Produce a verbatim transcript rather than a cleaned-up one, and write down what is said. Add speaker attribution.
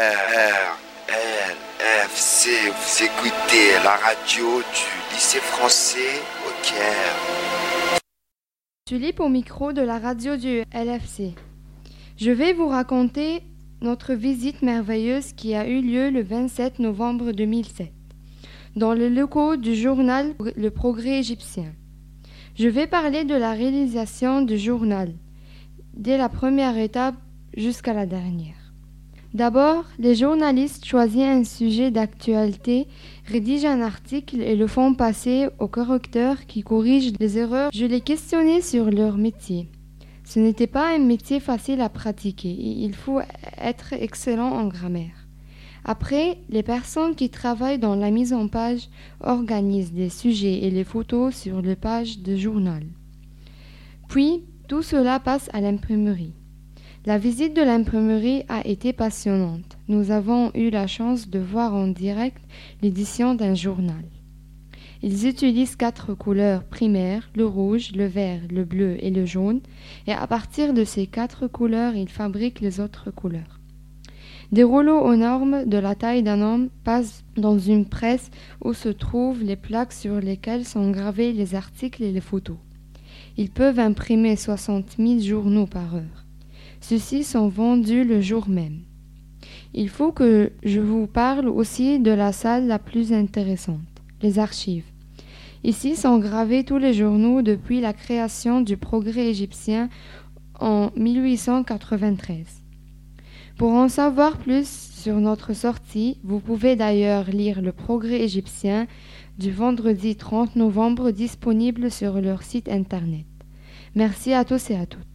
Speaker 1: R, L, F, C, vous écoutez la radio du lycée français au Caire.
Speaker 2: Tulipe au micro de la radio du L F C. Je vais vous raconter notre visite merveilleuse qui a eu lieu le vingt-sept novembre deux mille sept, dans les locaux du journal Le Progrès égyptien. Je vais parler de la réalisation du journal, dès la première étape jusqu'à la dernière. D'abord, les journalistes choisissent un sujet d'actualité, rédigent un article et le font passer au correcteur qui corrige les erreurs. Je les questionnais sur leur métier. Ce n'était pas un métier facile à pratiquer, il faut être excellent en grammaire. Après, les personnes qui travaillent dans la mise en page organisent les sujets et les photos sur les pages du journal. Puis, tout cela passe à l'imprimerie. La visite de l'imprimerie a été passionnante. Nous avons eu la chance de voir en direct l'édition d'un journal. Ils utilisent quatre couleurs primaires, le rouge, le vert, le bleu et le jaune, et à partir de ces quatre couleurs, ils fabriquent les autres couleurs. Des rouleaux aux normes de la taille d'un homme passent dans une presse où se trouvent les plaques sur lesquelles sont gravés les articles et les photos. Ils peuvent imprimer soixante mille journaux par heure. Ceux-ci sont vendus le jour même. Il faut que je vous parle aussi de la salle la plus intéressante, les archives. Ici sont gravés tous les journaux depuis la création du Progrès égyptien en mille huit cent quatre-vingt-treize. Pour en savoir plus sur notre sortie, vous pouvez d'ailleurs lire le Progrès égyptien du vendredi trente novembre disponible sur leur site internet. Merci à tous et à toutes.